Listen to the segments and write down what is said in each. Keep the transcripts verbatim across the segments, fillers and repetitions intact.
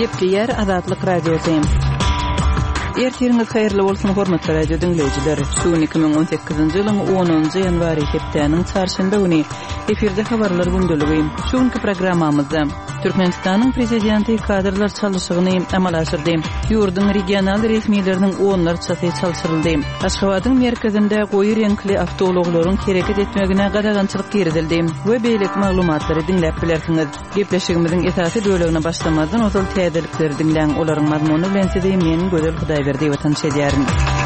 Gepleyer Azatlyk Radiosyň. Ertiriniz haýyrly bolsun hormatly radio dinleýijiler. Şu iki bin on sekizinji ýylyň onunjy ýanwary hepdeniň çarşamba güni efirde habarlar gündəligi. Şuňky programmamyzda Türkmenistanyň prezidenti kadrlar çalyşygyny amal aşyrdy. Ýurdun regional resmiýetleriniň onlarçasy çalşyryldy. Aşgabatyň merkezinde goýy reňkli awtologlaryň hereket etmegine gadagançylyk girdildi. We beýlik maglumatlary dinläp bilersiňiz. Gepleşigimiziň esasy bölegine başlamazdan ozal täzelikleri dinläň. Olaryň mazmuny bilen size men gözel Hudaýberdi watan şedýärin.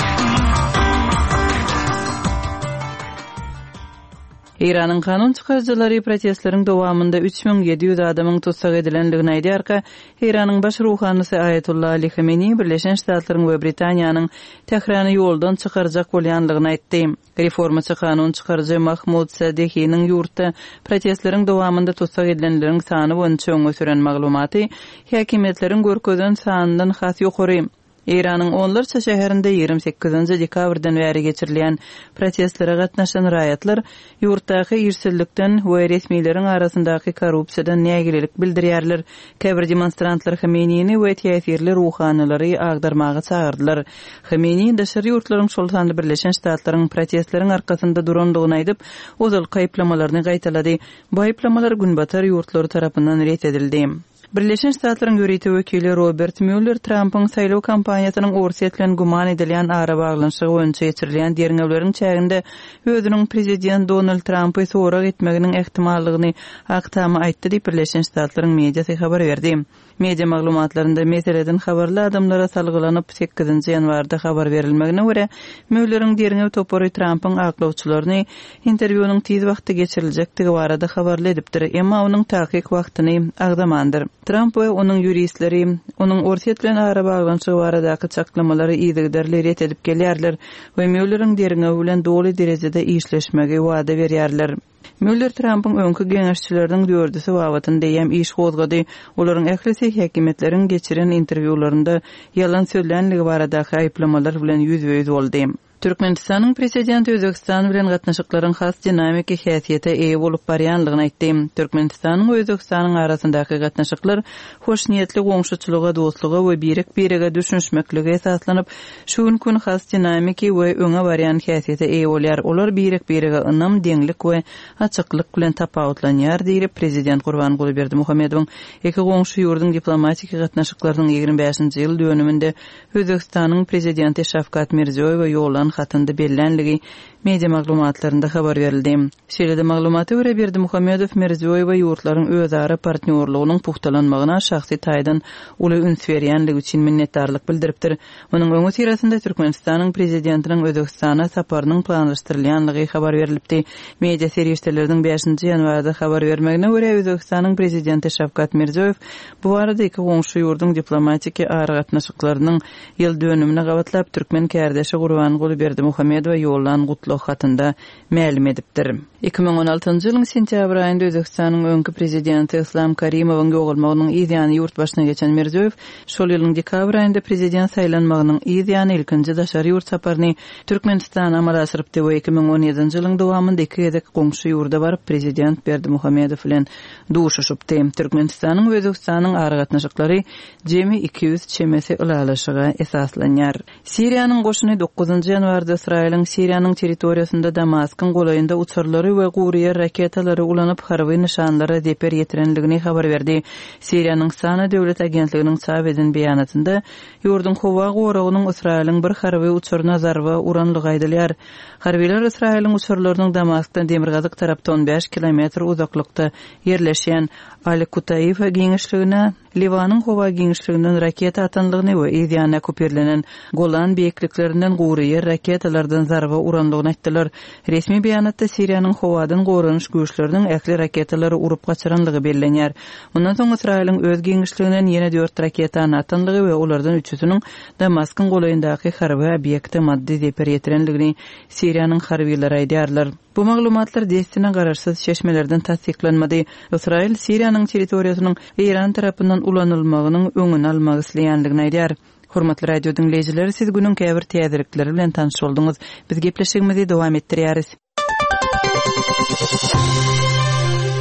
İran'ın kanun çıkarıcıları protestlerin dowamında üç bin yedi yüz adamın tutsak edilenligini aýdýarka, İran'ın baş ruhanysi Ayetullah Ali Khamenei Birleşen Ştatlaryň we Britaniýanyň Tehrany ýoldan çykarjak bolýanlygyny aýtdy. Reformaçy kanun çıkarıcı Mahmud Sadehi'nin ýurtda protestlerin dowamında tutsak edilenleriň sany boýunça öňe süren maglumaty häkimetleriň görkezden sanyndan has ýokary. İran'ın onlarca şäherinde ýygrimi sekizinji dekabrdan bäri geçirilýän protestlere gatnaşan raýatlar ýurtdaky irsillikden we resmiýetleriň arasyndaky korrupsiýadan nägilelik bildirýärler. Käbir demonstrantlar Khameneini we täsirli ruhanylary agdarmagy çagyrdylar. Khamenei daşary ýurtlaryň şoltany Birleşen Ştatlaryň protestleriň arkasynda durandygyny aýdyp, ozal gaýplamalaryny gaýtalady. Bu gaýplamalar günbatar ýurtlary tarapyndan ret edildi. Birleşen Ştatlaryň ýöretigi wekili Robert Mueller Trump'yň saýlaw kampaniýasynyň orsy etlen guman edilýän ara baglanşygy boýunça geçirilýän derňewleriň çäginde özüniň prezident Donald Trump'y sorak etmeginiň ehtimallygyny aktamy aýtdy diýip Birleşen Ştatlaryň mediasy habar berdi. Media maglumatlarynda meseleden habarly adamlara salgylanyp sekizinji ýanwarda habar berilmegine görä Mueller'iň derňew topary Trump'yň aklawçylaryny interwýunyň tiz wagtda geçiriljekdigi barada habarly edipdir. Emma onuň takyk wagtyny agdamandyr. Trump we onuň ýuristleri onuň orsy etlen ara baglanşygy baradaky çaklamalary ýygydarly ret edip gelýärler we Mueller'iň derňew bilen doly derejede işleşmegi wada berýärler. Mueller Trump'yň öňkü geňeşçileriniň dördüsi wagtynda diýen iş gozgady. Olaryň ählisi häkimetleriň geçiren interwýularynda ýalan söýlenligi baradaky aýplamalar bilen ýüzbe-ýüz boldy. Türkmenistanyň prezidenti Özbegistan bilen gatnaşyklaryň has dinamik häsiýete eýe bolup barýanlygyny aýtdy. Türkmenistanyň we Özbegistanyň arasyndaky gatnaşyklar hoş niýetli goňşuçylyga, dostluga we birek birege düşünşmeklige esaslanyp, şu gün has dinamik we öňe barýan häsiýete eýe bolýar. Olar birek birege ynam, deňlik we açyklyk bilen tapawutlanýar diýip prezident Gurbanguly Berdimuhammedowyň iki goňşy ýurdun diplomatik gatnaşyklarynyň ýygrimi beşinji ýyl dönüminde Özbegistanyň prezidenti Şavkat Mirziýoýew ýolan hatynda bellenligi media maglumatlarynda habar berildi. Şeýle-de maglumaty görä Berdimuhammedow Mirziýoýew we ýurtlaryň özara partnerliginyň puhtalanmagyna şahsy taýdan uly üns berýänligi üçin minnetdarlyk bildiripdir. Onuň öňe sirasynda Türkmenistanyň prezidentiniň Özbegistana saparynyň planlaşdyrylýanlygy habar berilipdi. Media serýeşleriniň beşinji ýanwarda habar bermegine görä Özbegistanyň prezidenti Şavkat Mirziýoýew bu barada iki goňşy ýurdun diplomatik ara gatnaşyklarynyň ýyl dönümine gabatlap Türkmen kärdeşi Gurbanguly Berdimuhammedow ýolan gutly hatynda ma'lum edipdir. iki bin on altynjy ýylyň sentýabr aýynda Özbegistanyň öňkü prezidenti Islom Karimowyň ýogulmagynyň ýygyny ýurt başyna geçen Mirziýoýew şol ýylyň dekabr aýynda prezident saýlanmagynyň ýygyny ilkinji daşary ýurt saparyny Türkmenistana amal aşyrypdy we iki bin on ýedinji ýylyň dowamynda iki gedek goňşy ýurda baryp prezident Berdimuhammedow bilen duşuşypdy. Türkmenistanyň we Özbegistanyň ara gatnaşyklary jemi iki yüz çemesi ulalaşyga esaslanýar. Siriýanyň goşuny dokuzunjy ýanwarda Israýlyň Siriýanyň territoriýasynda Damaskyň golaýynda uçurlary we gurýar raketalary ulanyp harby nişanlara zeper ýetirenligini habar berdi. Siriýanyň Sana döwlet agentliginiň çap eden beýanatynda ýurdun howa goragynyň Israýlyň bir harby uçuruna zarba uranlygy aýdylýar. Harbiler Israýlyň uçurlarynyň Damaskdan demirgazyk tarapda on beş kilometr uzaklykda yerleşýän Al-Kutayf geňişligine Livanyň howa geňişliginden raketa atanlygyny we ýa-da köpürlenen Golan beýikliklerinden gurýar raketalardan zarba uranlygyny aýtdylar. Resmi beýanatda Siriýanyň howadan goranyş güýçleriniň ähli raketalary urup gaçyranlygy bellenýär. Mundan soň Israýlyň öz geňişliginden ýene dört raketa atanlygy we olardan üçüsiniň Damaskyň golaýyndaky harby obýekte maddi zeper ýetirenligini Siriýanyň harbiýleri aýdýarlar. Bu maglumatlar destine gararsız çeşmelerden tasdiklanmady. Israil Siriýanyň territoriýasynyň Iran tarapyndan ulanylmagynyň öňüni almak isleýänligini aýdýar. Hormatly radio dinleyijiler, siz günün käbir täzelikleri bilen tanış bolduňyz. Biz gepleşigimizi dowam etdirýäris.